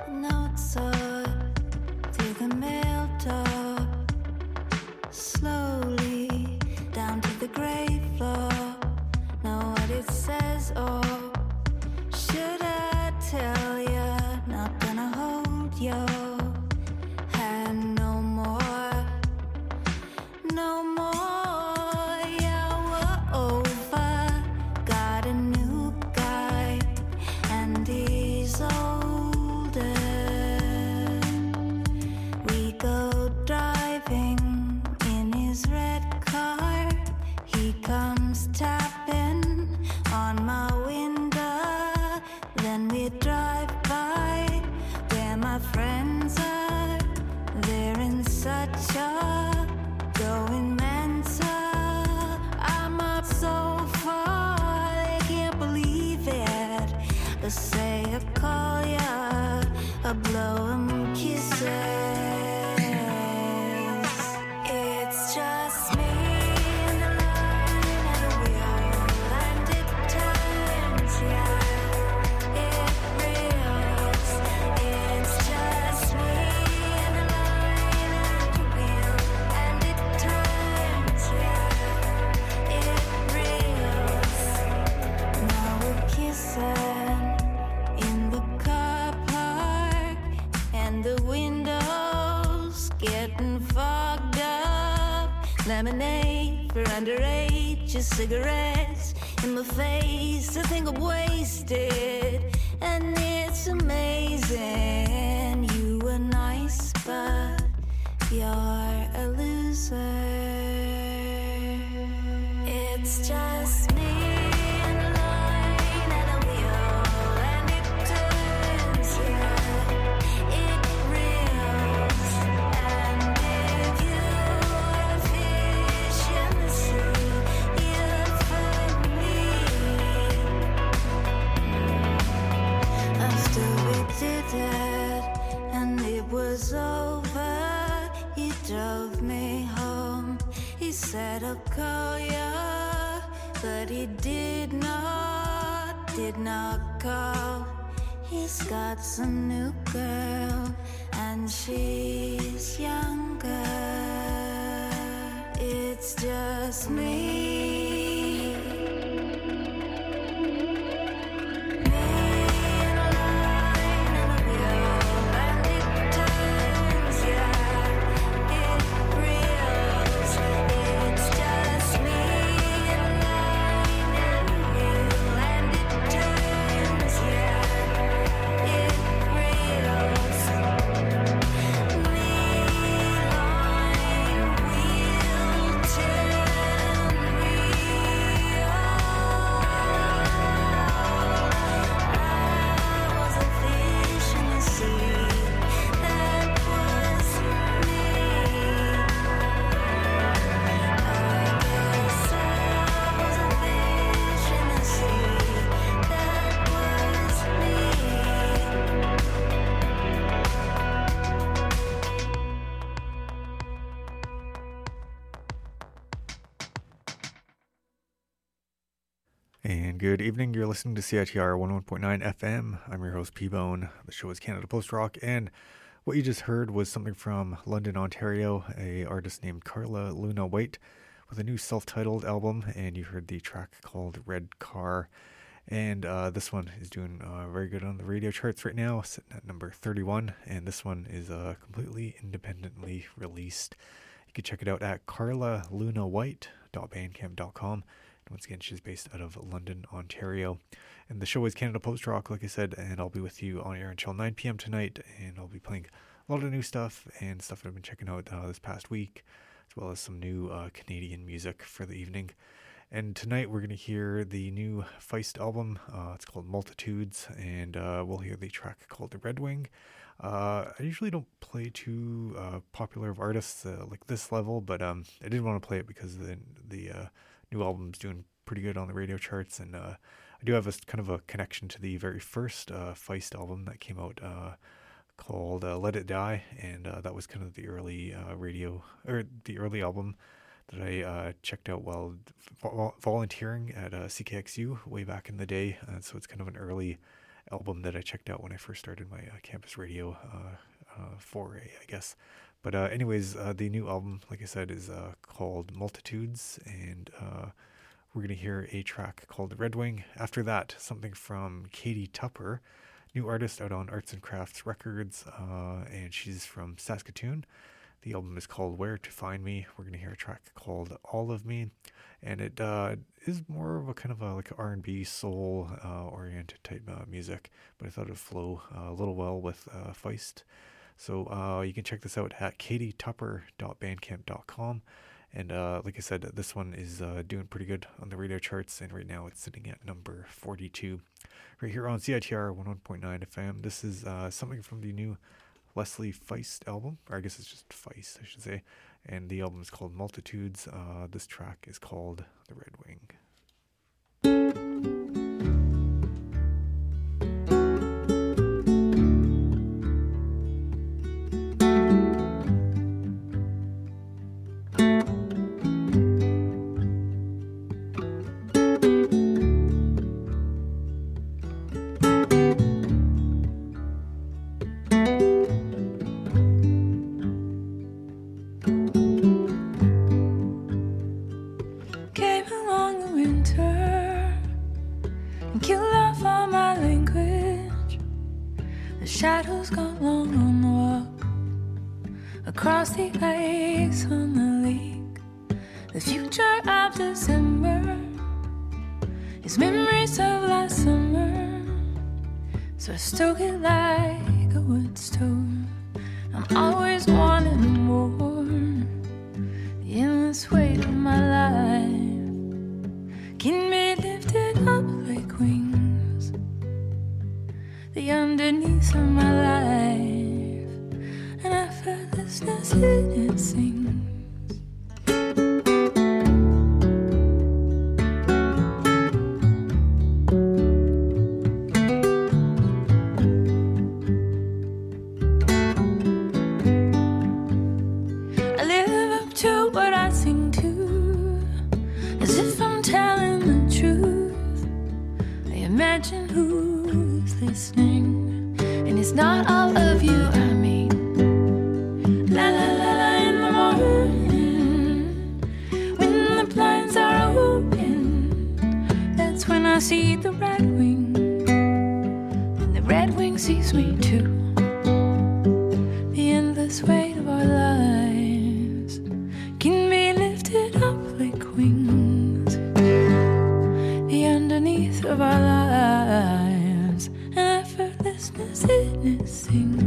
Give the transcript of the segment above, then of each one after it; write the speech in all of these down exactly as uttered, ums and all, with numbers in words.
Notes are through the mail door, slowly down to the grave floor. Know what it says, or should I tell ya? Not gonna hold your hand no more, no more. Yeah, we're over. Got a new guy, and he's older. We go driving in his red car. He comes tapping on my window. Then we drive by where my friends are. They're in such a going mensa. I'm up so far, they can't believe it. But say I call ya, I blow 'em kisses. It's just me and the line and the wheel, and it turns, yeah, it reels. It's just me and the line and the wheel, and it turns, yeah, it reels. Now we're kissing in the car park, and the windows getting fogged up. Lemonade for underage, just cigarettes in my face. I think I'm wasted, and it's amazing. You were nice, but you're a loser. It's just me and the line and the wheel, and it turns, yeah, it reels. And if you were a fish in the sea, you'd find me. After we did it, and it was over, he drove me home. He said I'll call ya, but he did not, did not call. He's got some new girl, and she's younger. It's just me. Me and a line and a wheel, and it turns, yeah, it reels. It's just me and a line and a wheel, and it turns, yeah, it reels. Me, line, wheel, turn, reel. I was a fish in the sea, that was me. I guess I was a fish in the sea, that was me. And good evening. You're listening to C I T R one oh one point nine F M. I'm your host, P-Bone. The show is Canada Post Rock. And what you just heard was something from London, Ontario, a artist named Carla Luna White with a new self-titled album. And you heard the track called Red Car. And uh, this one is doing uh, very good on the radio charts right now, sitting at number thirty-one. And this one is uh, completely independently released. You can check it out at carla luna white dot bandcamp dot com. And once again, she's based out of London, Ontario. And the show is Canada Post Rock, like I said, and I'll be with you on air until nine p.m. tonight. And I'll be playing a lot of new stuff and stuff that I've been checking out uh, this past week, as well as some new uh, Canadian music for the evening. And tonight we're going to hear the new Feist album. Uh, it's called Multitudes, and uh, we'll hear the track called The Red Wing. Uh, I usually don't play too uh, popular of artists uh, like this level, but um, I did want to play it because the the uh, new album's doing pretty good on the radio charts, and uh, I do have a kind of a connection to the very first uh, Feist album that came out uh, called uh, Let It Die, and uh, that was kind of the early uh, radio, or the early album that I uh, checked out while vo- volunteering at uh, C K X U way back in the day, uh, so it's kind of an early album that I checked out when I first started my uh, campus radio uh, uh, foray, I guess. But uh, anyways, uh, the new album, like I said, is uh, called Multitudes, and uh, we're going to hear a track called Red Wing. After that, something from Katie Tupper, new artist out on Arts and Crafts Records, uh, and she's from Saskatoon. The album is called Where to Find Me. We're going to hear a track called All of Me, and it uh, is more of a kind of a like R and B soul uh, oriented type uh, music, but I thought it would flow uh, a little well with uh, Feist. So uh, you can check this out at katie tupper dot bandcamp dot com. And uh, like I said, this one is uh, doing pretty good on the radio charts, and right now it's sitting at number forty-two. Right here on C I T R one oh one point nine F M. This is uh, something from the new Leslie Feist album, or I guess it's just Feist, I should say. And the album is called Multitudes. Uh, this track is called The Red Wing. Shadows got long on the walk across the ice on the lake. The future of December is memories of last summer. So I stoke it like a wood stove. I'm always wanting more. The endless weight of my life can be lifted up like wings. The underneath of my life, and I felt this in it sings. I live up to what I sing to, as if I'm telling the truth. I imagine who's listening, and it's not all of you, I mean. La la la la in the morning, when the blinds are open, that's when I see the red wing, and the red wing sees me too. The endless weight of our lives can be lifted up like wings. The underneath of our lives, and effortlessness in it sings.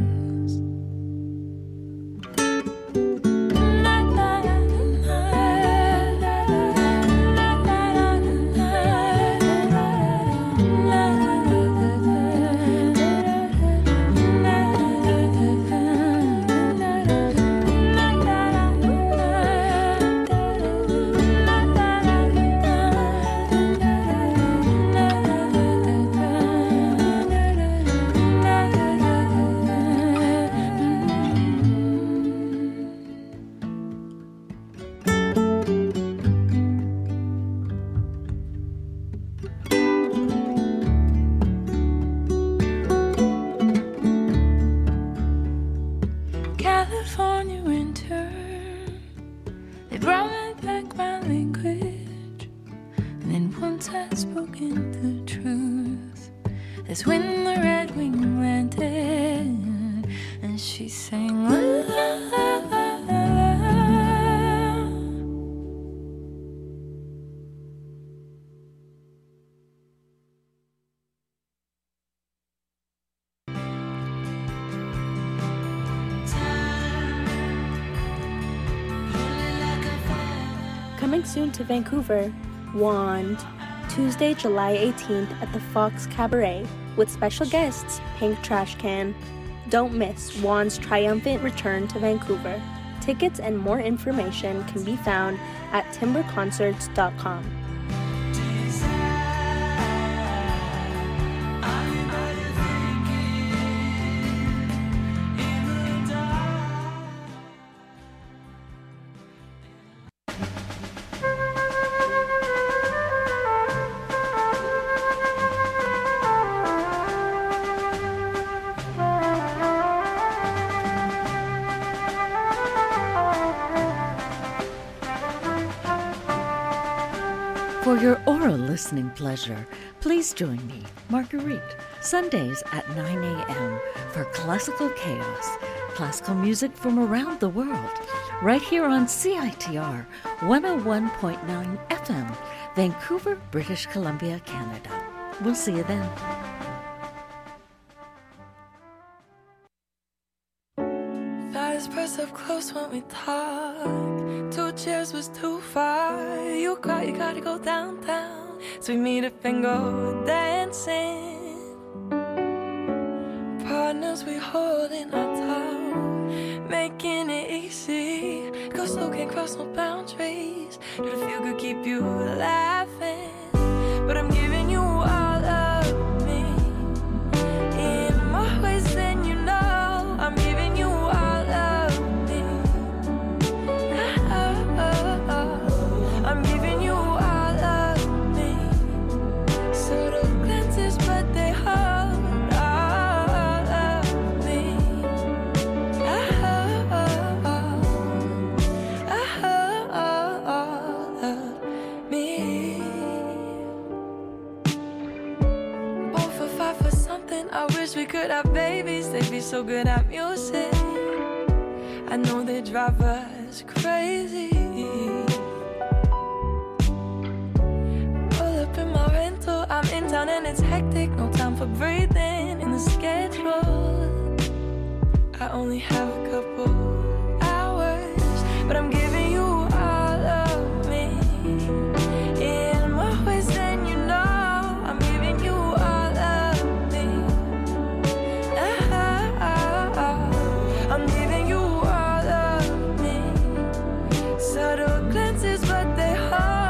California winter, they brought me back my language, and then once I'd spoken the truth, that's when the red wing landed, and she sang la la la la la. Coming soon to Vancouver, Wand, Tuesday, July eighteenth at the Fox Cabaret with special guests Pink Trash Can. Don't miss Wand's triumphant return to Vancouver. Tickets and more information can be found at timber concerts dot com. For your oral listening pleasure, please join me, Marguerite, Sundays at nine a.m. for Classical Chaos, classical music from around the world, right here on C I T R one oh one point nine F M, Vancouver, British Columbia, Canada. We'll see you then. Press up close when we talk. Two chairs was too far. You got, you gotta go downtown. So we meet up and go dancing. Partners we holding our tongue, making it easy. Go slow, can't cross no boundaries. Do the feel good, keep you laughing. But I'm giving you all of me in more ways than you know. I'm giving you all of I'm giving you all of me. Subtle glances, but they hold all of me. I hold all of me. Both for five for something. I wish we could have babies. They'd be so good at music. I know they drive us crazy. I'm in town and it's hectic, no time for breathing in the schedule. I only have a couple hours, but I'm giving you all of me in more ways than you know. I'm giving you all of me. I'm giving you all of me. Subtle glances, but they hold.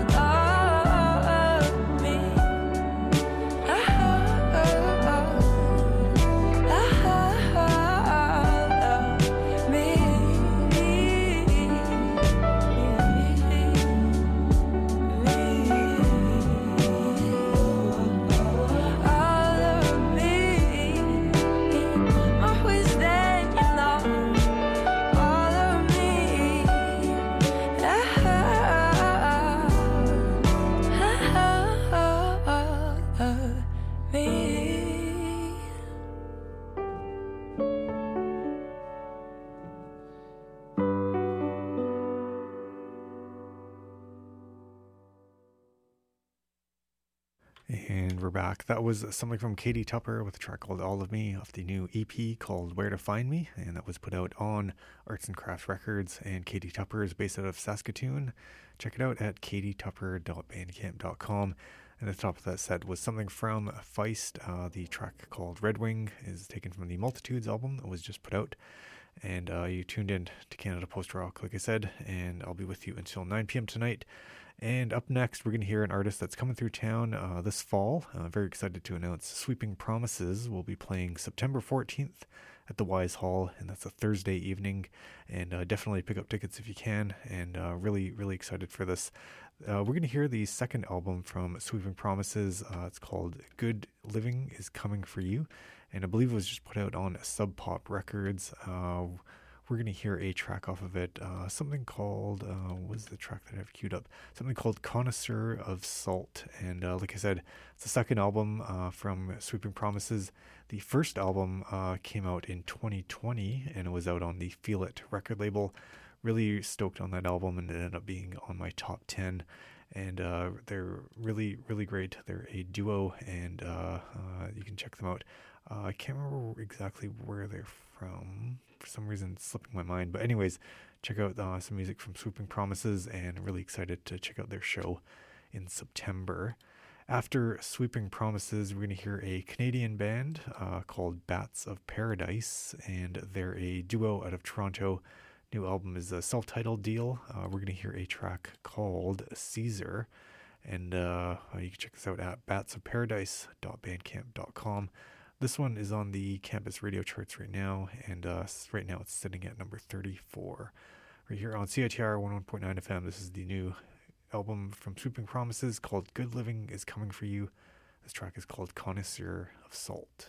And we're back. That was something from Katie Tupper with a track called All of Me off the new E P called Where to Find Me, and that was put out on Arts and Crafts Records. And Katie Tupper is based out of Saskatoon. Check it out at katie tupper dot bandcamp dot com. And at the top of that set was something from Feist. Uh, the track called Red Wing is taken from the Multitudes album that was just put out. And uh, you tuned in to Canada Post Rock, like I said, and I'll be with you until nine p.m. tonight. And up next, we're going to hear an artist that's coming through town uh, this fall. Uh, very excited to announce Sweeping Promises will be playing September fourteenth at the Wise Hall, and that's a Thursday evening. And uh, definitely pick up tickets if you can, and uh, really, really excited for this. Uh, we're going to hear the second album from Sweeping Promises. Uh, it's called Good Living is Coming for You, and I believe it was just put out on Sub Pop Records. Uh, we're going to hear a track off of it, uh, something called, uh, what was the track that I have queued up? Something called Connoisseur of Salt. And uh, like I said, it's the second album uh, from Sweeping Promises. The first album uh, came out in twenty twenty, and it was out on the Feel It record label. Really stoked on that album, and it ended up being on my top ten. And uh, they're really, really great. They're a duo, and uh, uh, you can check them out. Uh, I can't remember exactly where they're from. For some reason, it's slipping my mind. But anyways, check out uh, some music from Sweeping Promises, and really excited to check out their show in September. After Sweeping Promises, we're going to hear a Canadian band uh, called Bats of Paradise, and they're a duo out of Toronto. New album is a self-titled deal. Uh, we're going to hear a track called Caesar, and uh, you can check this out at bats of paradise dot bandcamp dot com. This one is on the campus radio charts right now, and uh, right now it's sitting at number thirty-four. Right here on C I T R one oh one point nine F M, this is the new album from Sweeping Promises called Good Living is Coming for You. This track is called Connoisseur of Salt.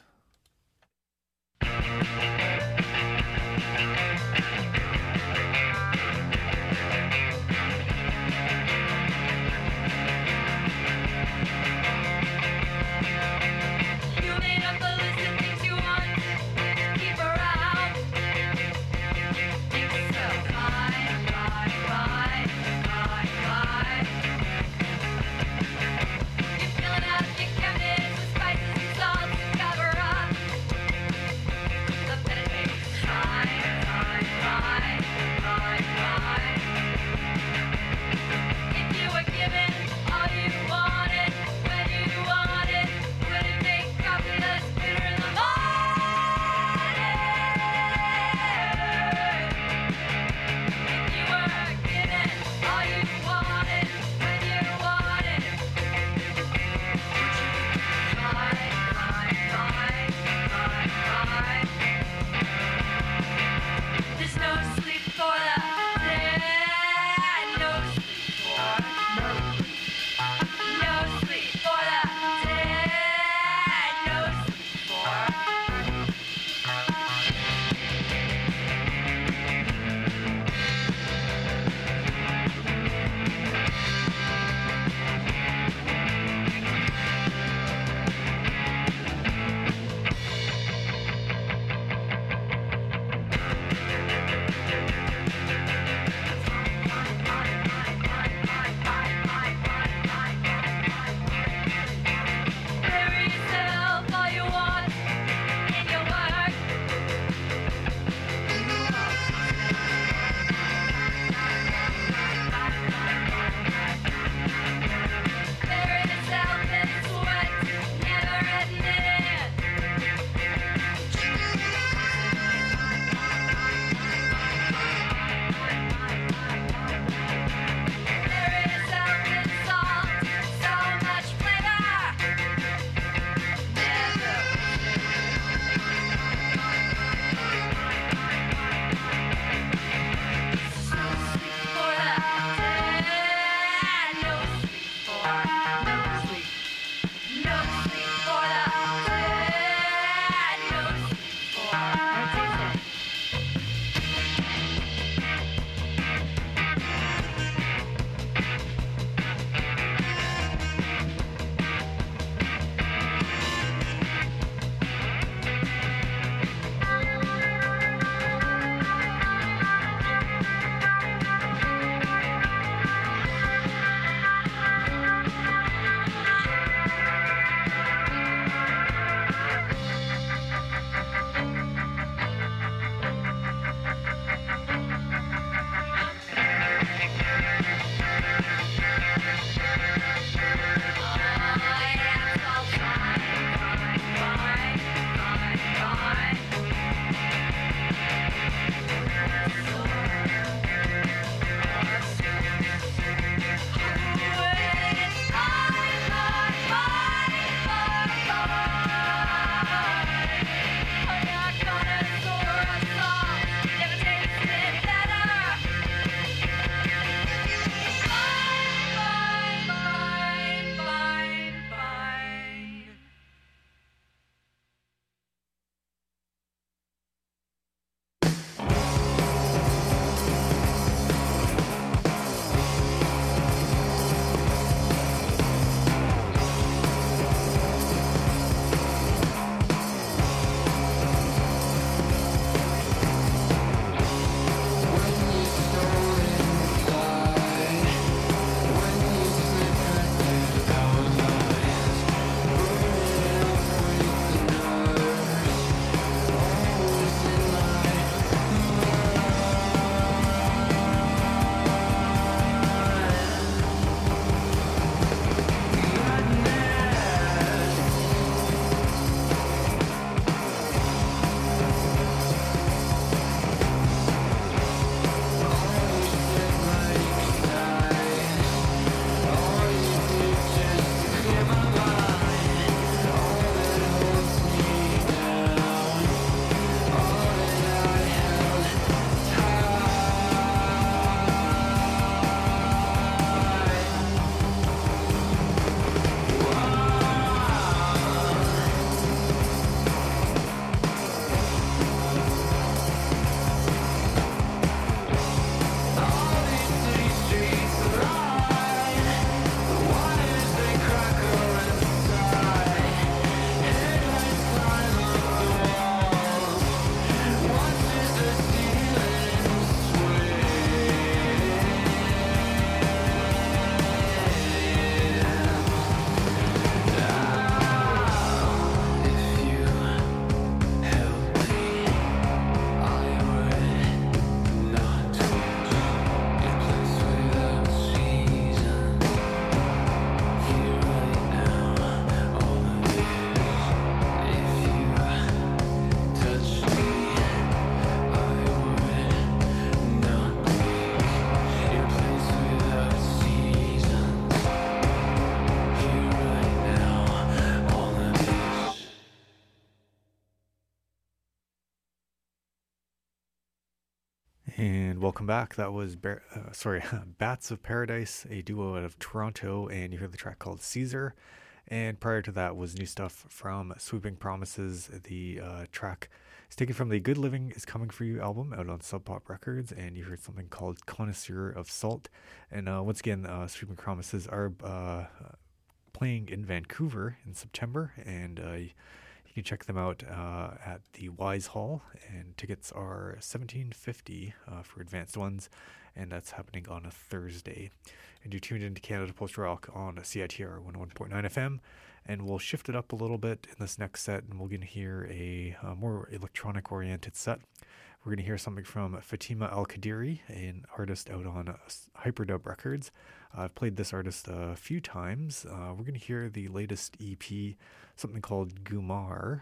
And welcome back. That was Bar- uh, sorry, Bats of Paradise, a duo out of Toronto, and you heard the track called Caesar. And prior to that was new stuff from Sweeping Promises. The uh, track is taken from the Good Living is Coming For You album out on Sub Pop Records, and you heard something called Connoisseur of Salt. And uh, once again, uh, Sweeping Promises are uh, playing in Vancouver in September, and uh, you can check them out uh, at the Wise Hall, and tickets are seventeen fifty uh, for advanced ones, and that's happening on a Thursday. And you're tuned into Canada Post Rock on C I T R one oh one point nine F M, and we'll shift it up a little bit in this next set, and we're going to hear a, a more electronic-oriented set. We're going to hear something from Fatima Al-Qadiri, an artist out on uh, Hyperdub Records. Uh, I've played this artist a few times. Uh, we're going to hear the latest E P, something called Gumar,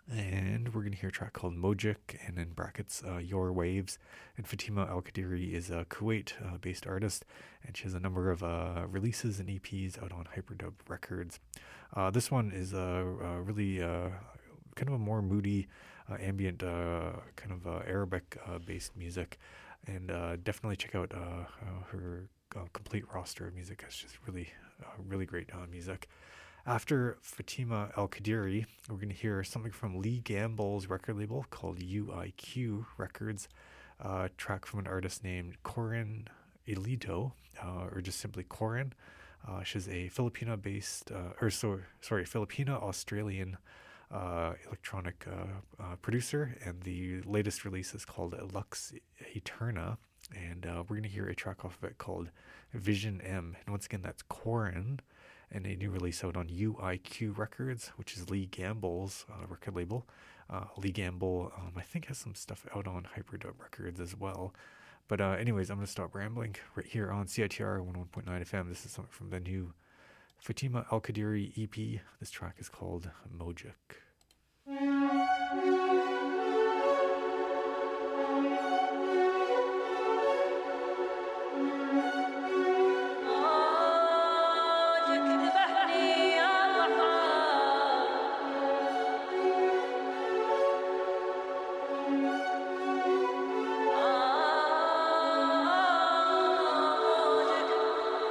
and we're going to hear a track called Mojik, and in brackets, uh, Your Waves. And Fatima Al-Qadiri is a Kuwait-based uh, artist, and she has a number of uh, releases and E Ps out on Hyperdub Records. Uh, this one is a uh, uh, really uh, kind of a more moody, uh, ambient, uh, kind of uh, Arabic-based uh, music, and uh, definitely check out uh, uh, her uh, complete roster of music. It's just really, uh, really great uh, music. After Fatima Al-Qadiri, we're going to hear something from Lee Gamble's record label called U I Q Records, a uh, track from an artist named Corin Elito, uh, or just simply Corin. Uh, she's a Filipino-based, uh, or so, sorry, Filipino-Australian uh, electronic uh, uh, producer, and the latest release is called Lux Eterna, and uh, we're going to hear a track off of it called Vision M. And once again, that's Corin, and a new release out on U I Q Records, which is Lee Gamble's uh, record label. Uh, Lee Gamble, um, I think, has some stuff out on Hyperdub Records as well. But uh, anyways, I'm going to stop rambling right here on C I T R one oh one point nine F M. This is something from the new Fatima Al-Qadiri E P. This track is called Mojik.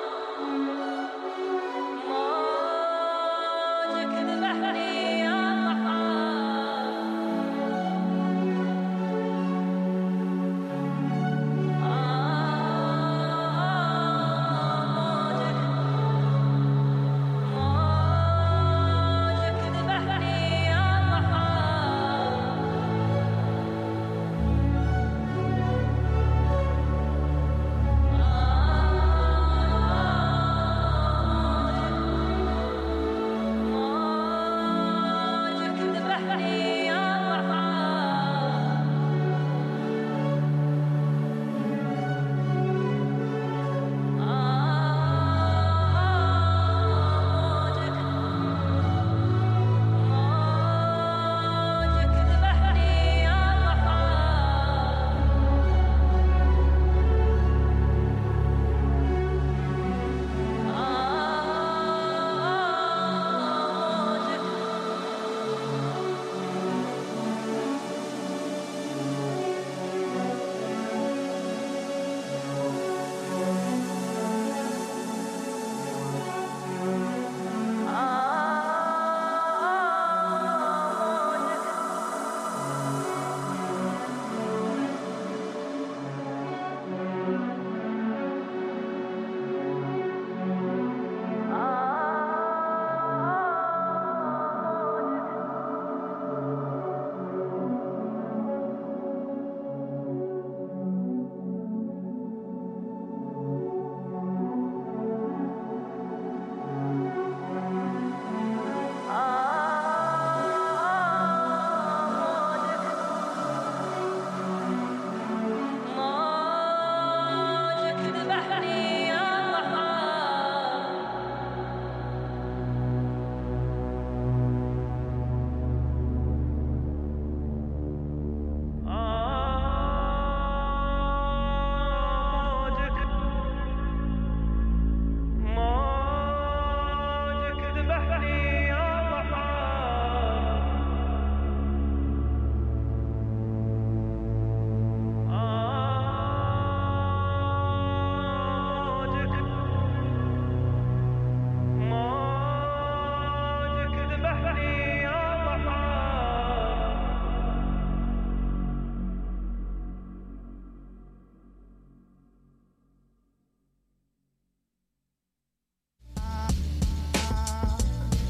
يا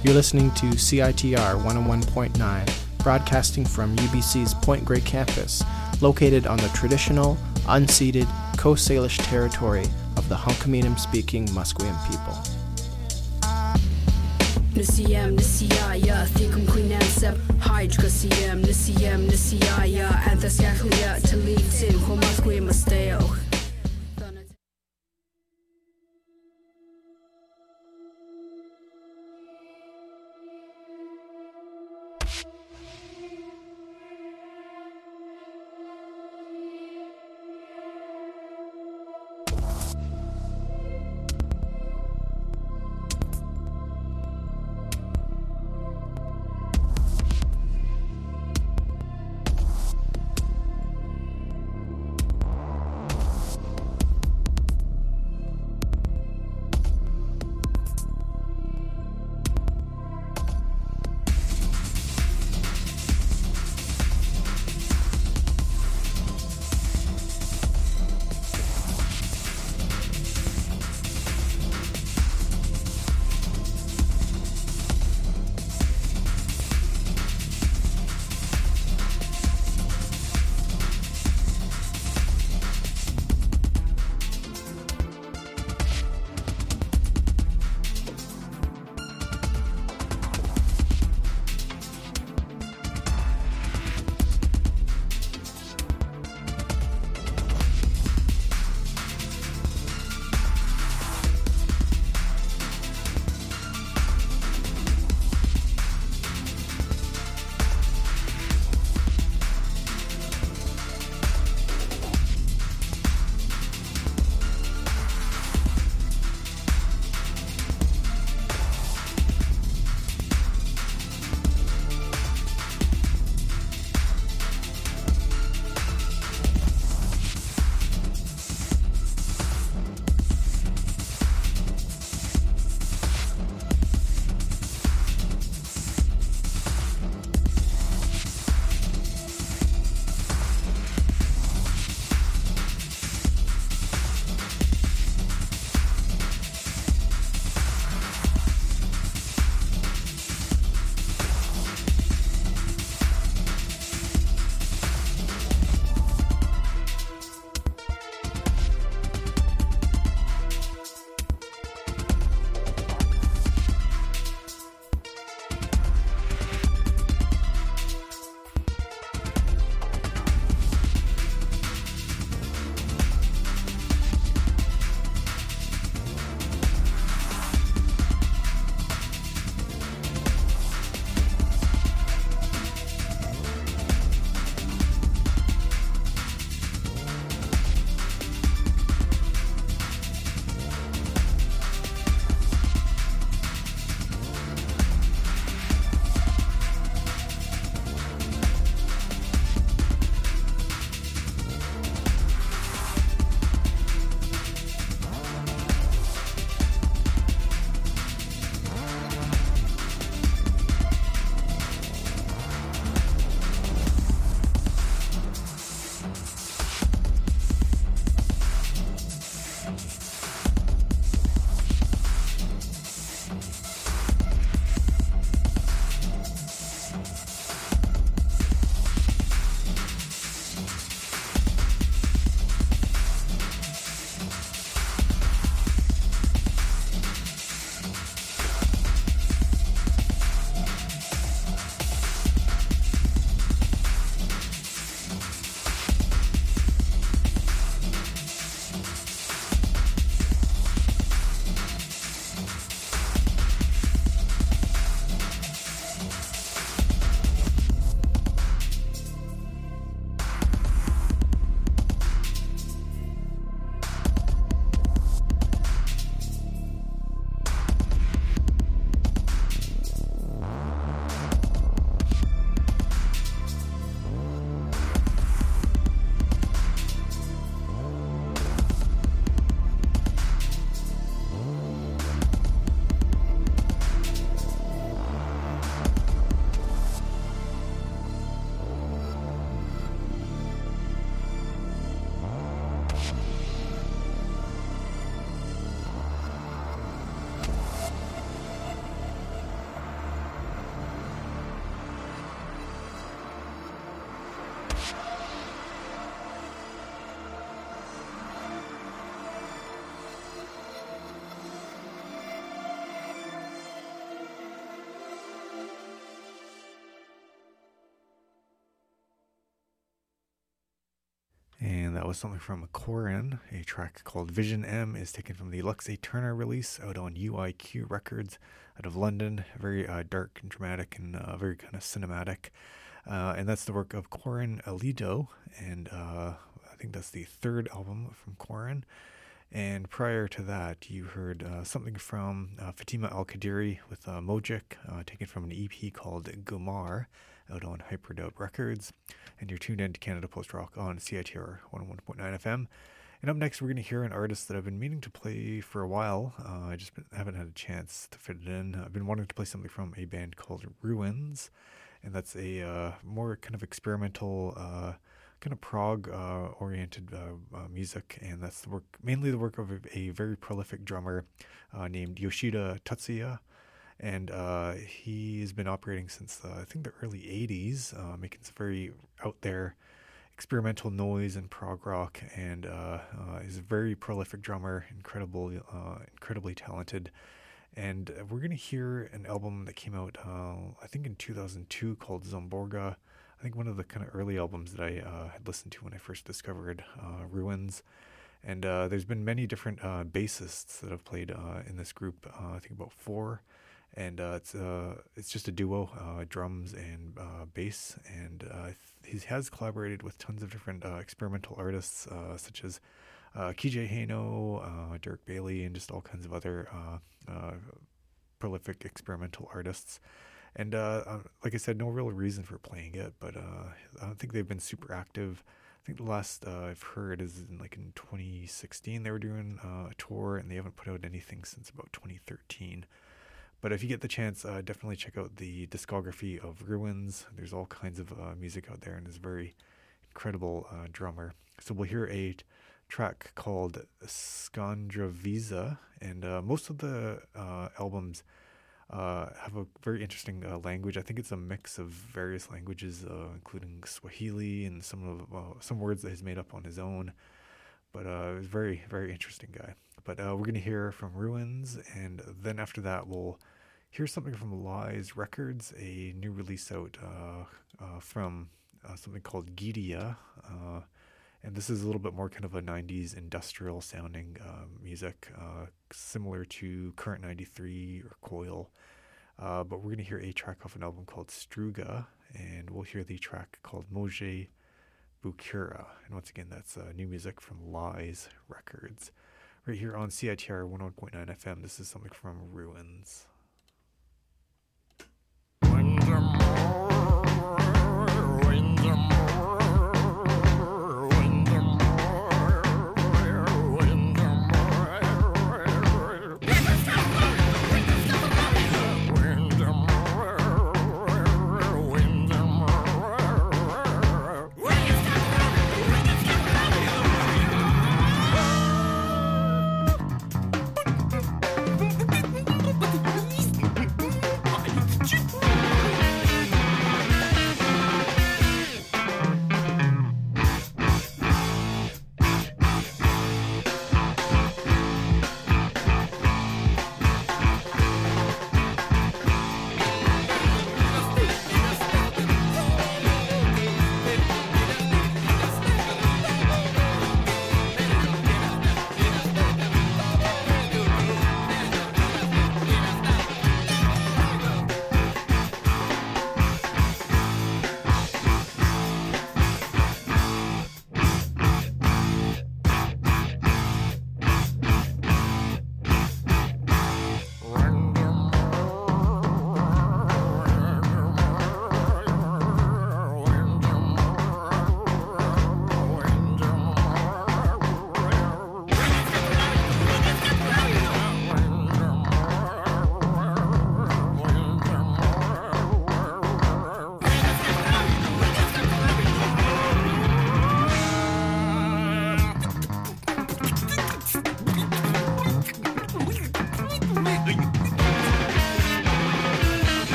You're listening to C I T R one oh one point nine, broadcasting from U B C's Point Grey campus, located on the traditional, unceded Coast Salish territory of the Hunkaminam-speaking Musqueam people. Nisiyam nisiyaya thikum quinansep hydrocasium nisiyam nisiyaya anthascaclia talitin homasquim masteo. And that was something from Corin. A track called Vision M is taken from the Lux A. Turner release out on U I Q Records out of London. Very uh, dark and dramatic and uh, very kind of cinematic. Uh, and that's the work of Corin Alido. And uh, I think that's the third album from Corin. And prior to that, you heard uh, something from uh, Fatima Al-Qadiri with uh, Mojic, uh, taken from an E P called Gumar, out on Hyperdub Records. And you're tuned in to Canada Post Rock on C I T R one oh one point nine F M. And up next, we're going to hear an artist that I've been meaning to play for a while. Uh, I just been, haven't had a chance to fit it in. I've been wanting to play something from a band called Ruins. And that's a uh, more kind of experimental uh kind of prog-oriented uh, uh, uh, music, and that's the work, mainly the work of a, a very prolific drummer uh, named Yoshida Tatsuya, and uh, he's been operating since uh, I think the early eighties, uh, making some very out there experimental noise and prog rock, and uh, uh, he's a very prolific drummer, incredible, uh, incredibly talented. And we're going to hear an album that came out, uh, I think in two thousand two, called Zomborga. I think one of the kind of early albums that I uh, had listened to when I first discovered uh, Ruins. And uh, there's been many different uh, bassists that have played uh, in this group, uh, I think about four. And uh, it's uh, it's just a duo, uh, drums and uh, bass. And uh, he has collaborated with tons of different uh, experimental artists, uh, such as uh, Kije Haino, uh, Derek Bailey, and just all kinds of other uh, uh, prolific experimental artists. And uh, uh, like I said, no real reason for playing it, but uh, I don't think they've been super active. I think the last uh, I've heard is in, like in twenty sixteen they were doing uh, a tour, and they haven't put out anything since about twenty thirteen. But if you get the chance, uh, definitely check out the discography of Ruins. There's all kinds of uh, music out there, and is a very incredible uh, drummer. So we'll hear a track called Skandravisa, and uh, most of the uh, albums Uh, have a very interesting uh, language. I think it's a mix of various languages, uh, including Swahili and some of uh, some words that he's made up on his own. But uh, he's a very, very interesting guy. But uh, we're going to hear from Ruins, and then after that we'll hear something from Lies Records, a new release out uh, uh, from uh, something called Gidia. Uh, and this is a little bit more kind of a nineties industrial sounding uh, music, uh, similar to Current ninety-three or Coil. Uh, but we're going to hear a track off an album called Struga, and we'll hear the track called Moje Bukura. And once again, that's uh, new music from Lies Records. Right here on C I T R one oh one point nine F M, this is something from Ruins. When the more, when the more.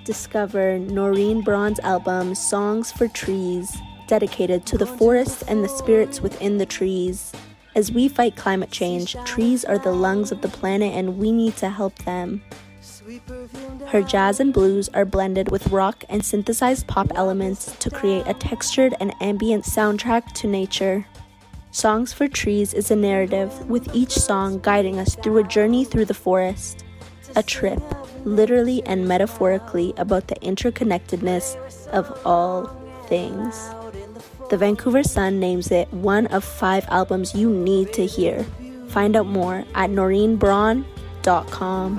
Discover Noreen Braun's album Songs for Trees, dedicated to the forests and the spirits within the trees. As we fight climate change, trees are the lungs of the planet and we need to help them. Her jazz and blues are blended with rock and synthesized pop elements to create a textured and ambient soundtrack to nature. Songs for Trees is a narrative, with each song guiding us through a journey through the forest. A trip, literally and metaphorically, about the interconnectedness of all things. The Vancouver Sun names it one of five albums you need to hear. Find out more at noreen braun dot com.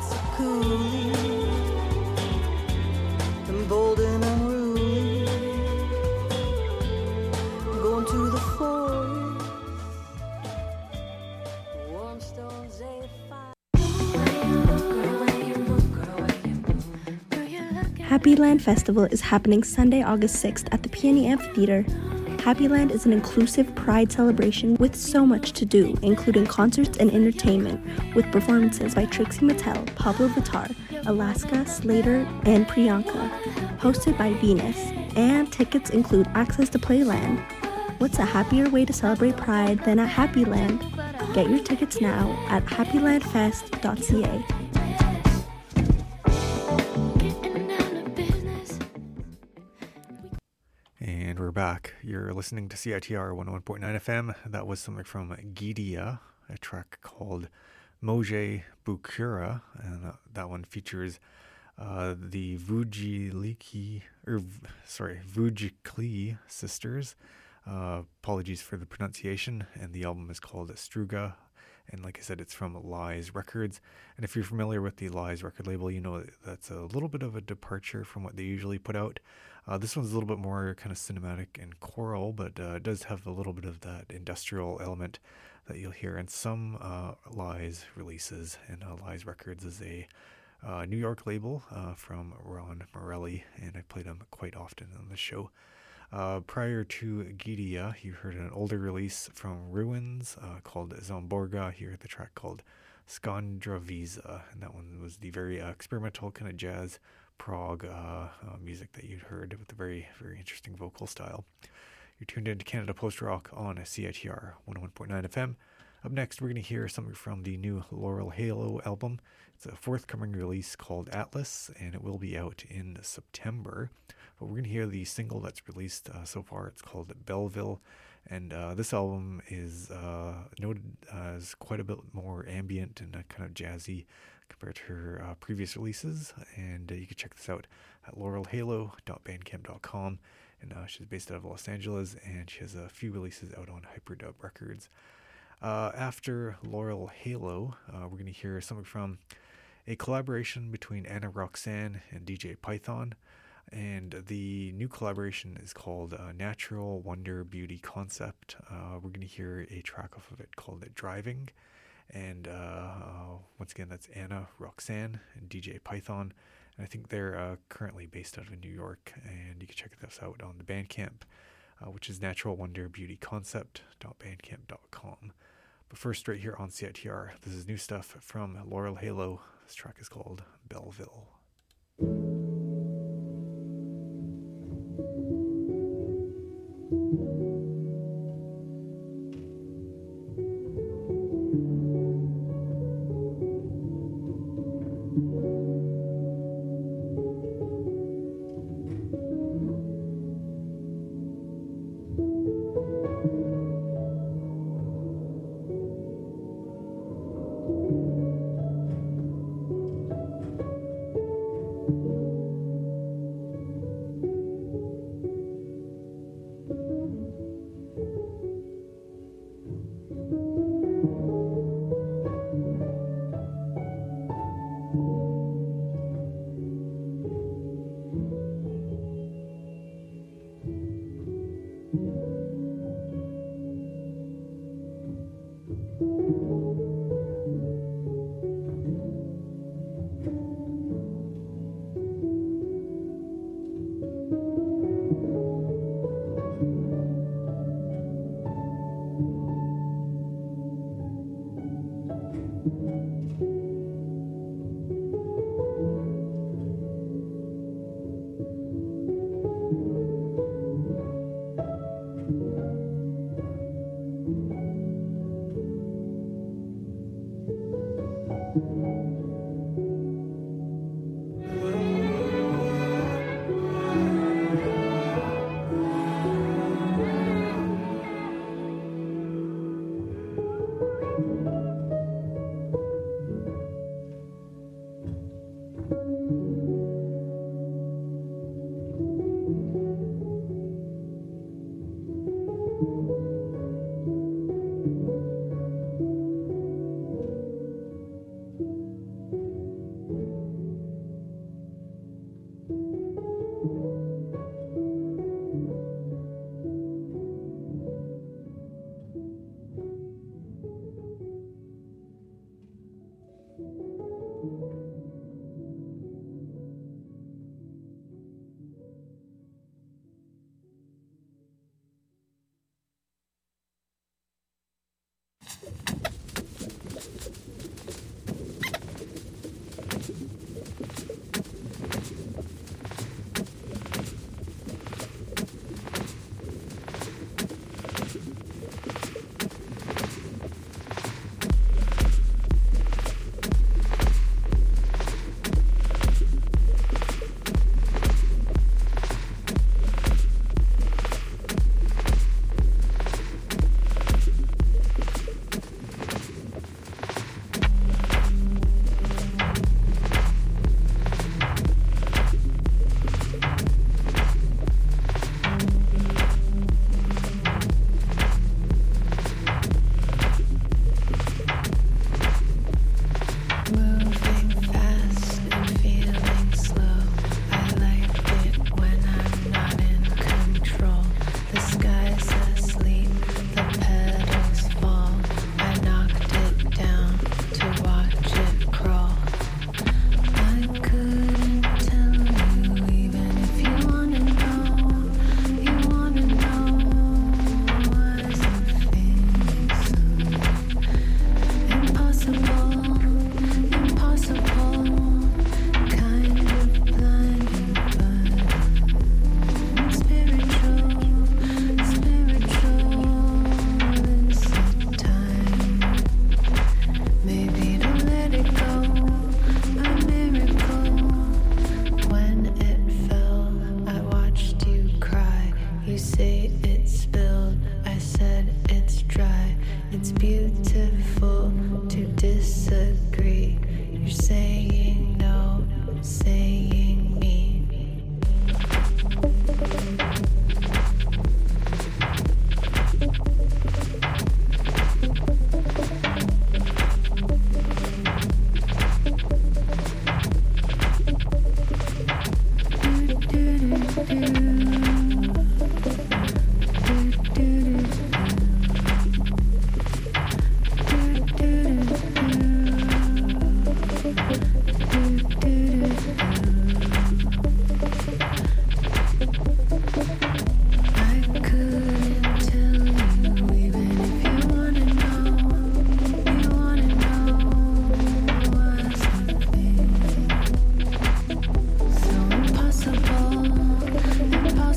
Happy Land Festival is happening Sunday, August sixth at the Peony Amphitheater. Happy Land is an inclusive pride celebration with so much to do, including concerts and entertainment, with performances by Trixie Mattel, Pablo Vittar, Alaska, Slater, and Priyanka, hosted by Venus, and tickets include access to Playland. What's a happier way to celebrate pride than at Happy Land? Get your tickets now at happy land fest dot c a. And we're back. You're listening to C I T R one oh one point nine F M. That was something from Gidia, a track called Moje Bukura, and uh, that one features uh, the Vujiliki, or sorry, Vujikli sisters. Uh, apologies for the pronunciation, and the album is called Struga, and like I said, it's from Lies Records. And if you're familiar with the Lies record label, you know that's a little bit of a departure from what they usually put out. Uh, this one's a little bit more kind of cinematic and choral, but uh, it does have a little bit of that industrial element that you'll hear in some uh, Lies releases. And uh, Lies Records is a uh, New York label uh, from Ron Morelli, and I played him quite often on the show. Uh, prior to Gidia, you heard an older release from Ruins uh, called Zomborga. You heard the track called Skandravisa, and that one was the very uh, experimental kind of jazz prog uh, uh, music that you'd heard with a very, very interesting vocal style. You're tuned into Canada Post Rock on C I T R one oh one point nine F M. Up next, we're going to hear something from the new Laurel Halo album. It's a forthcoming release called Atlas, and it will be out in September. But we're going to hear the single that's released uh, so far. It's called Belleville, and uh, this album is uh, noted as quite a bit more ambient and uh, kind of jazzy compared to her uh, previous releases. And uh, you can check this out at laurel halo dot bandcamp dot com. And uh, she's based out of Los Angeles, and she has a few releases out on Hyperdub Records. Uh, after Laurel Halo, uh, we're going to hear something from a collaboration between Anna Roxanne and D J Python. And the new collaboration is called uh, Natural Wonder Beauty Concept. Uh, we're going to hear a track off of it called Driving. And uh, once again, that's Anna Roxanne and D J Python. And I think they're uh, currently based out of New York. And you can check this out on the Bandcamp, uh, which is natural wonder beauty concept dot bandcamp dot com. But first, right here on C I T R, this is new stuff from Laurel Halo. This track is called Belleville.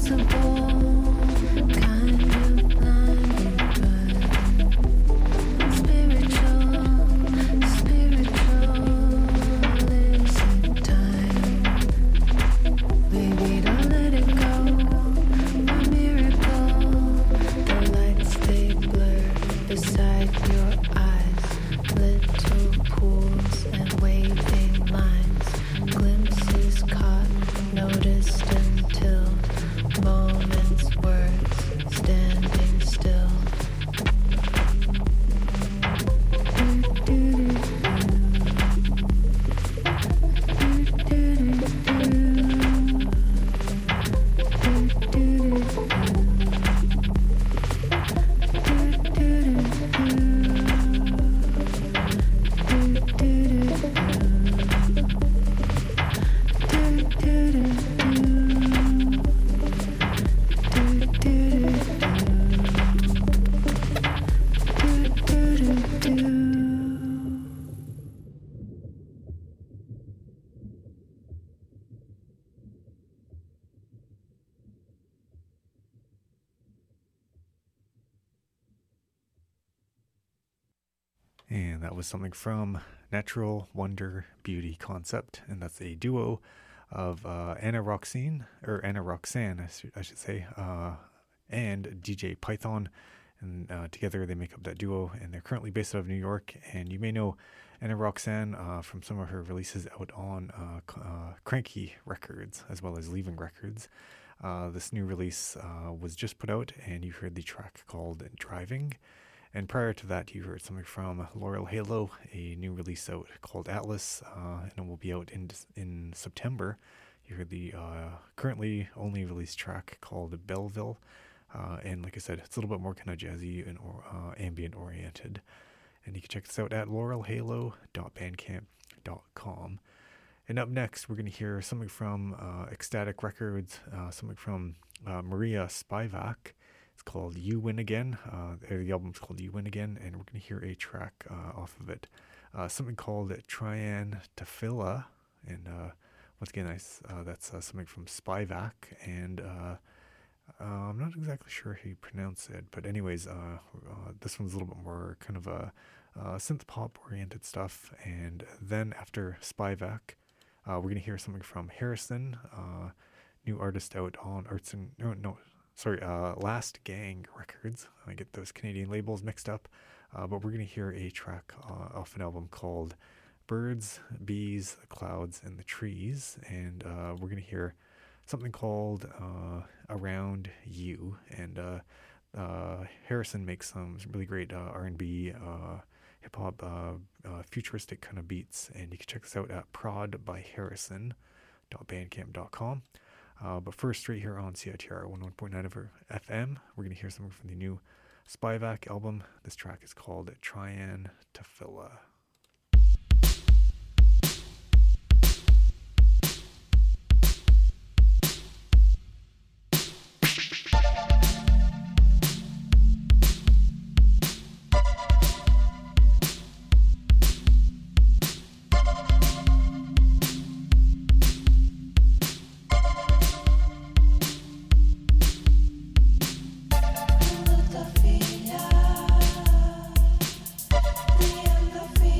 And that was something from Natural Wonder Beauty Concept, and that's a duo of uh, Anna Roxanne, or Anna Roxanne, I should, I should say, uh, and D J Python, and uh, together they make up that duo, and they're currently based out of New York, and you may know Anna Roxanne uh, from some of her releases out on uh, uh, Cranky Records, as well as Leaving Records. Uh, this new release uh, was just put out, and you heard the track called Driving. And prior to that, you heard something from Laurel Halo, a new release out called Atlas, uh, and it will be out in in September. You heard the uh, currently only released track called Belleville, uh, and like I said, it's a little bit more kind of jazzy and or, uh, ambient oriented. And you can check this out at laurel halo dot bandcamp dot com. And up next, we're going to hear something from uh, Ecstatic Records, uh, something from uh, Maria Spivak. It's called You Win Again. Uh, the album's called You Win Again, and we're going to hear a track uh, off of it. Uh, something called Tryan Tafila, and uh, once again, I, uh, that's uh, something from Spivak, and uh, uh, I'm not exactly sure how you pronounce it, but anyways, uh, uh, this one's a little bit more kind of a uh, synth pop oriented stuff. And then after Spivak, uh, we're going to hear something from Harrison, uh, new artist out on Arts and no no. Sorry, uh, Last Gang Records. I get those Canadian labels mixed up. Uh, but we're going to hear a track uh, off an album called Birds, Bees, the Clouds, and the Trees. And uh, we're going to hear something called uh, Around You. And uh, uh, Harrison makes some really great uh, R and B, uh, hip-hop, uh, uh, futuristic kind of beats. And you can check this out at prod by harrison dot bandcamp dot com. Uh, but first, right here on C I T R one oh one point nine F M, we're going to hear something from the new Spivak album. This track is called Tryan Tafila. The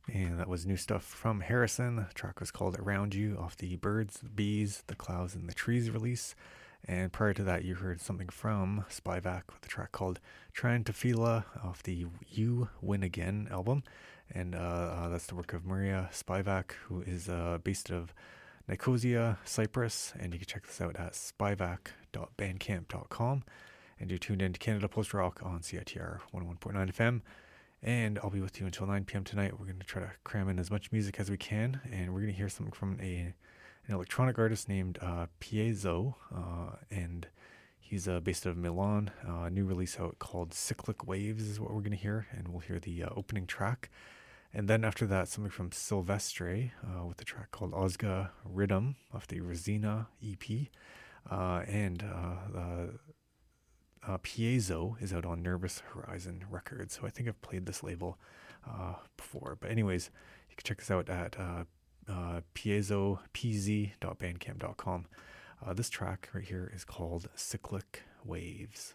and that was new stuff from Harrison. The track was called Around You off the Birds, the Bees, the Clouds, and the Trees release. And prior to that, you heard something from Spivak with a track called Triantafila off the You Win Again album. And uh, uh, that's the work of Maria Spivak, who is uh, based out of Nicosia, Cyprus. And you can check this out at spivak dot bandcamp dot com. And you're tuned in to Canada Post Rock on C I T R one oh one point nine F M. And I'll be with you until nine p.m. tonight. We're going to try to cram in as much music as we can. And we're going to hear something from a an electronic artist named uh, Piezo. Uh, and he's uh, based out of Milan. Uh, a new release out called Cyclic Waves is what we're going to hear. And we'll hear the uh, opening track. And then after that, something from Silvestre uh, with a track called Ozga Rhythm off the Resina E P. Uh, and uh, uh, uh, Piezo is out on Nervous Horizon Records. So I think I've played this label uh, before. But anyways, you can check this out at uh, uh, piezo p z dot bandcamp dot com. Uh, this track right here is called Cyclic Waves.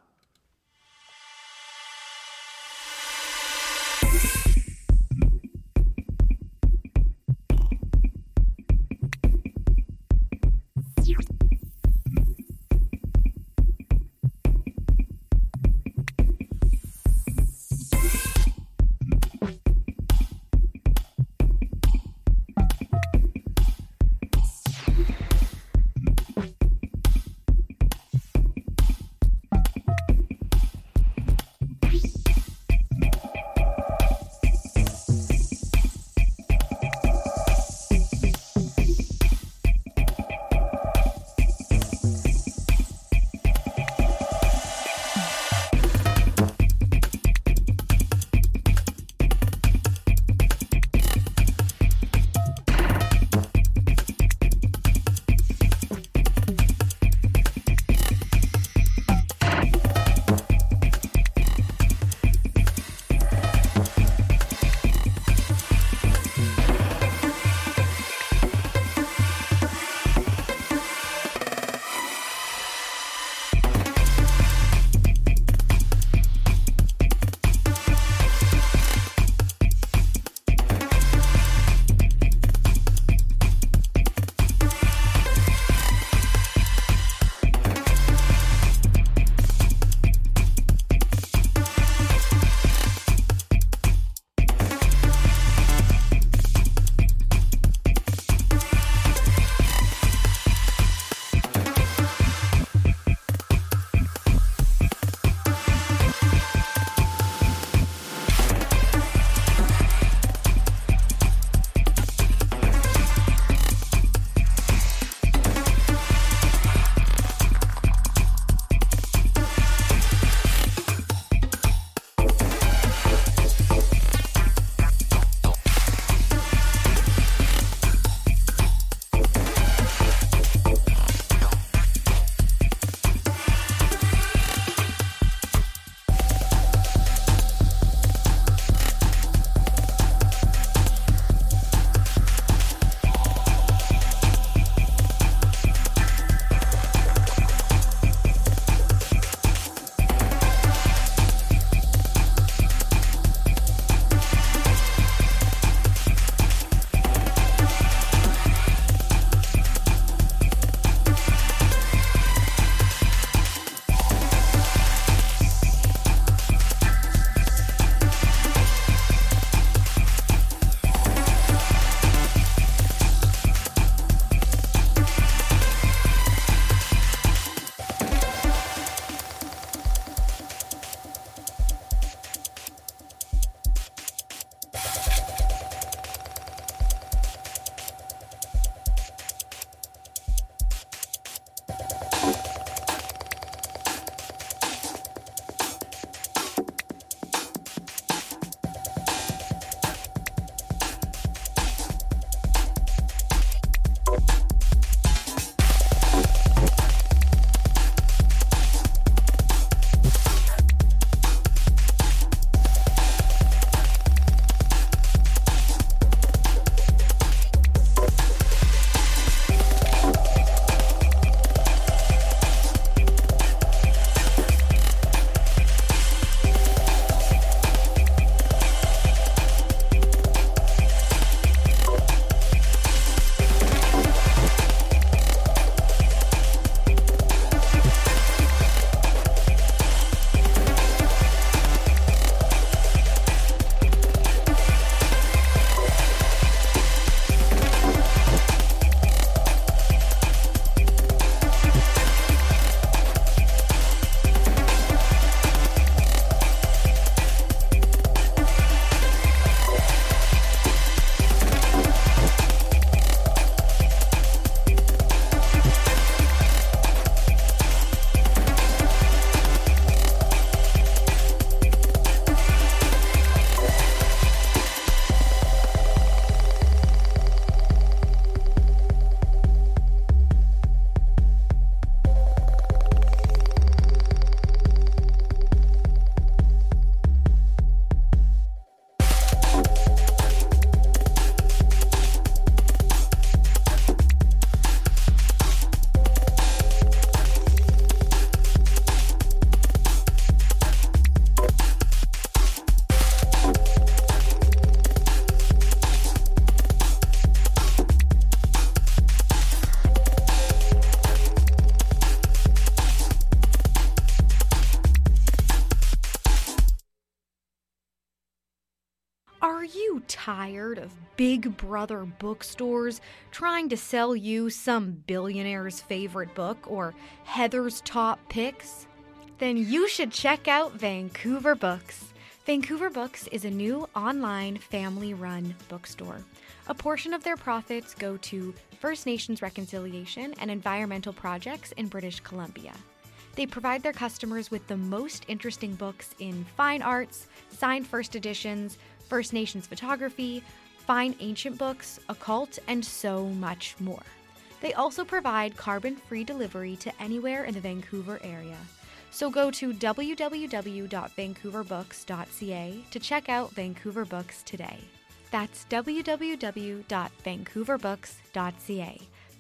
you tired of Big Brother bookstores trying to sell you some billionaire's favorite book or Heather's top picks? Then you should check out Vancouver Books. Vancouver Books is a new online family-run bookstore. A portion of their profits go to First Nations reconciliation and environmental projects in British Columbia. They provide their customers with the most interesting books in fine arts, signed first editions, First Nations photography, fine ancient books, occult, and so much more. They also provide carbon-free delivery to anywhere in the Vancouver area. So go to w w w dot vancouver books dot c a to check out Vancouver Books today. That's w w w dot vancouver books dot c a.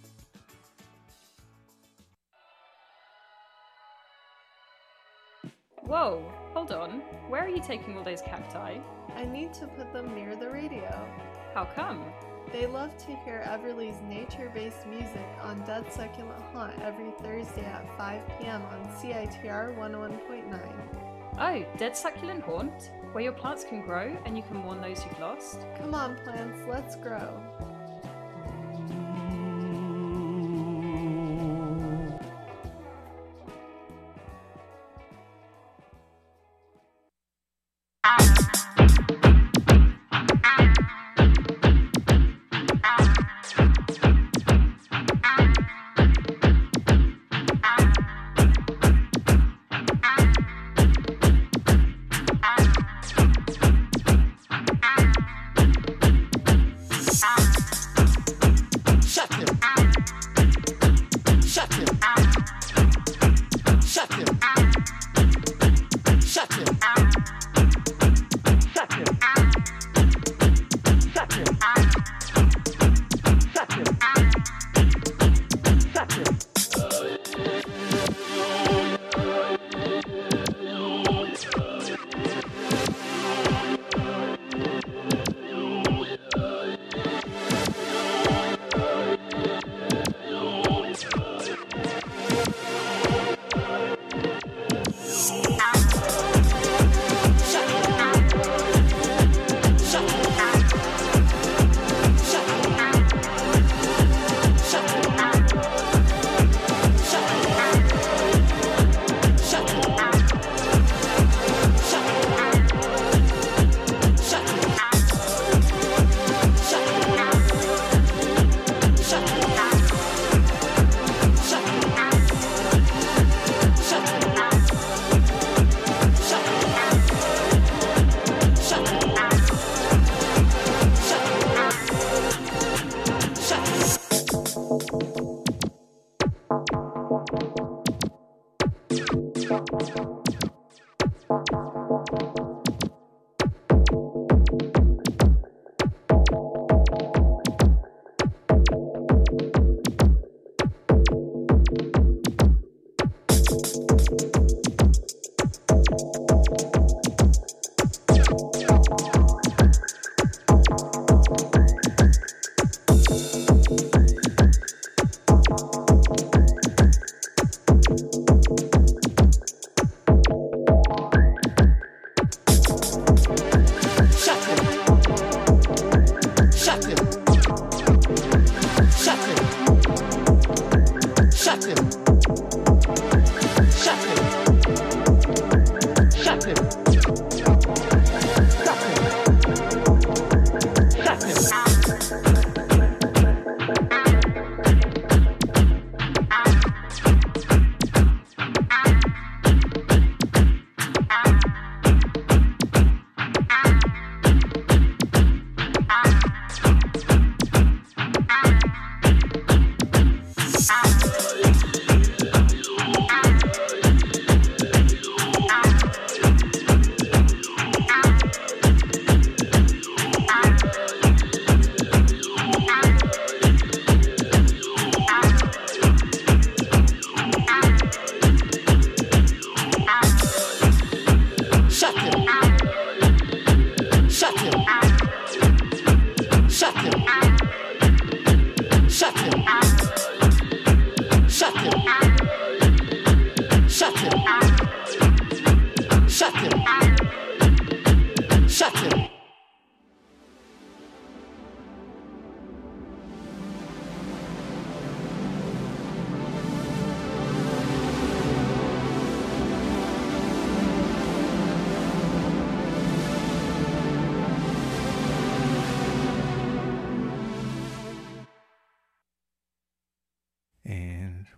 Whoa, hold on. Where are you taking all those cacti? I need to put them near the radio. How come? They love to hear Everly's nature-based music on Dead Succulent Haunt every Thursday at five p.m. on C I T R one oh one point nine. Oh, Dead Succulent Haunt? Where your plants can grow and you can warn those you've lost? Come on, plants, let's grow.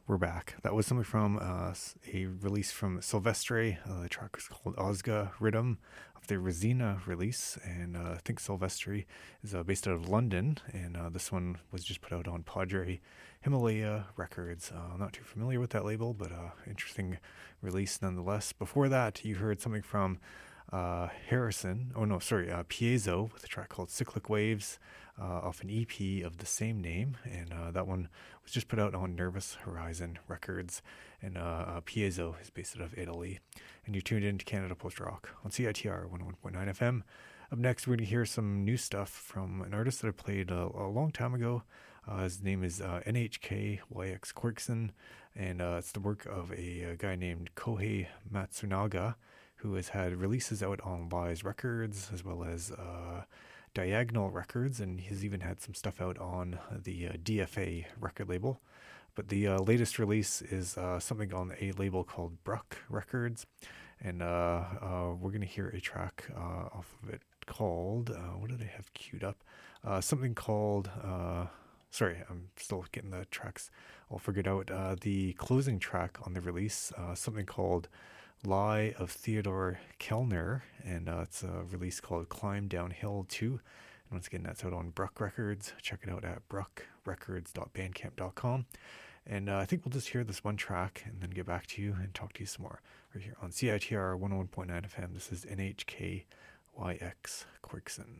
we're back. That was something from uh, a release from Silvestre. Uh, the track is called Ozga Rhythm of the Resina release. And uh, I think Silvestre is uh, based out of London. And uh, this one was just put out on Padre Himalaya Records. Uh, I'm not too familiar with that label, but uh, interesting release nonetheless. Before that, you heard something from uh, Harrison. Oh, no, sorry, uh, Piezo with a track called Cyclic Waves. Uh, off an E P of the same name, and uh, that one was just put out on Nervous Horizon Records, and uh, uh, Piezo is based out of Italy, and you're tuned in to Canada Post Rock on C I T R one oh one point nine F M. Up next, we're going to hear some new stuff from an artist that I played a, a long time ago. Uh, his name is uh, N H K Y X Quirkson, and uh, it's the work of a, a guy named Kohei Matsunaga, who has had releases out on Wise Records, as well as uh, Diagonal Records, and he's even had some stuff out on the uh, D F A record label. But the uh, latest release is uh, something on a label called Bruck Records, and uh, uh, we're going to hear a track uh, off of it called, uh, what did I have queued up? Uh, something called, uh, sorry, I'm still getting the tracks all figured out. Uh, the closing track on the release, uh, something called Lie of Theodore Kellner, and uh, it's a release called Climb Downhill two. And once again, that's out on Bruck Records. Check it out at bruck records dot bandcamp dot com. And uh, I think we'll just hear this one track and then get back to you and talk to you some more. Right here on C I T R one oh one point nine F M. This is N H K Y X Quirkson.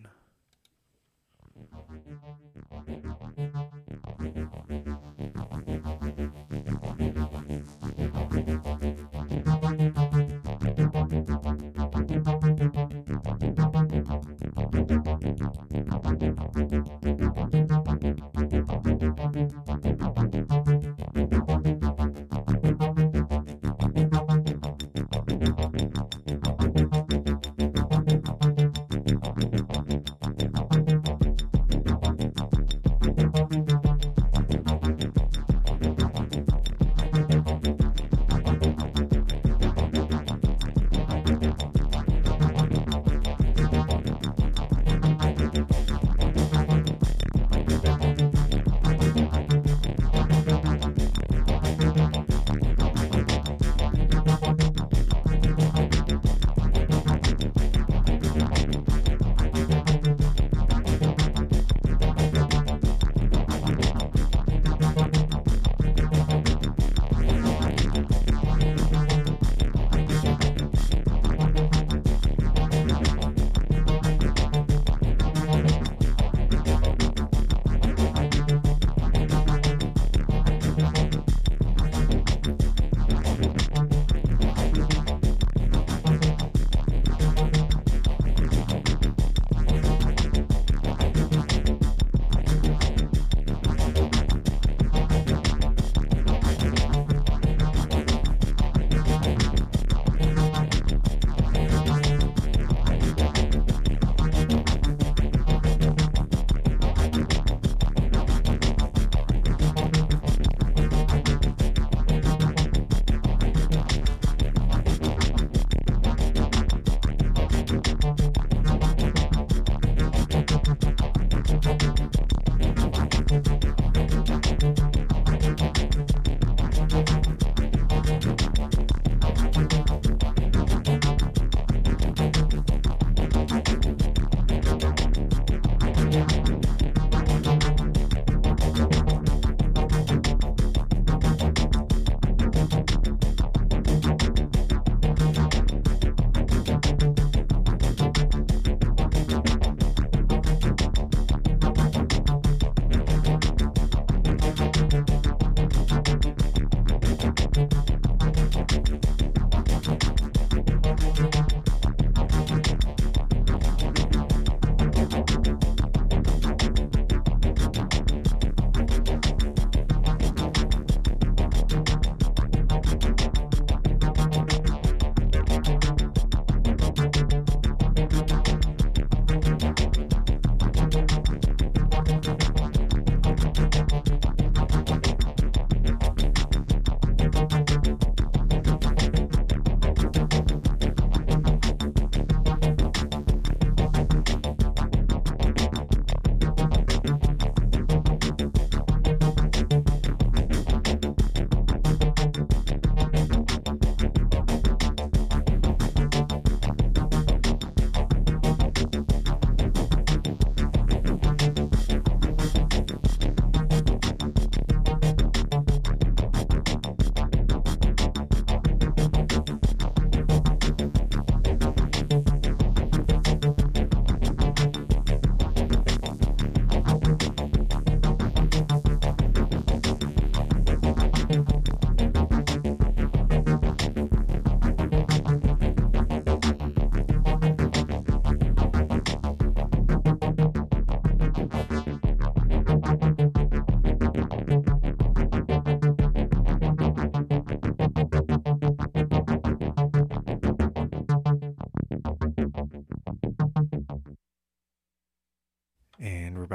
Thank you.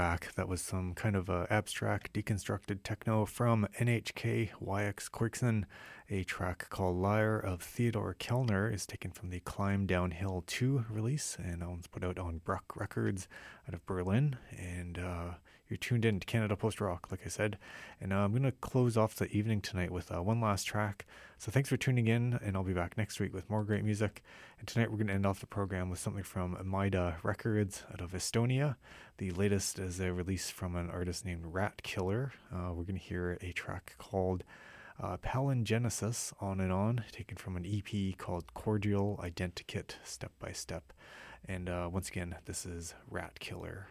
back. That was some kind of uh, abstract, deconstructed techno from N H K Y X Quixen. A track called Lyre of Theodore Kellner is taken from the Climb Downhill two release, and that one's put out on Bruck Records out of Berlin. And uh, you're tuned in to Canada Post Rock, like I said. And uh, I'm going to close off the evening tonight with uh, one last track. So thanks for tuning in, and I'll be back next week with more great music. And tonight we're going to end off the program with something from Maida Records out of Estonia. The latest is a release from an artist named Rat Killer. Uh, we're going to hear a track called uh, Palingenesis, On and On, taken from an E P called Cordial Identikit Step by Step. And uh, once again, this is Rat Killer.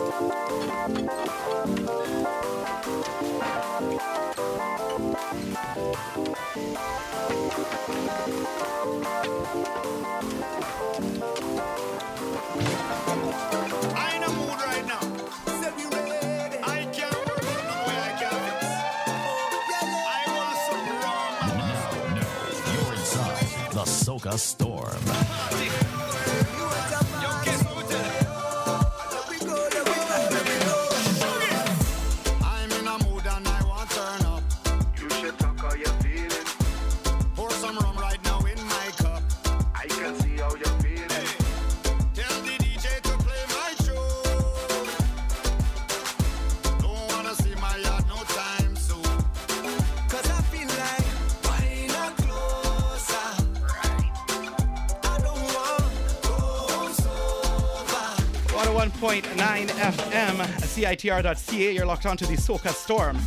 Thank you. in a mood right now. Say we ready. I can't work no way I can fix. I want some rum. Now, now, you're inside the Soca Storm. I'm in a mood and I want to turn up. You should talk how you're feeling. Pour some rum right now in my cup. I can see how you're feeling. Tell the D J to play my show. Don't wanna see my yard no time soon. Cause I feel like buying a closer. Right. I don't want to go sober. one oh one point nine F M, C I T R dot C A, you're locked onto the Soca Storm.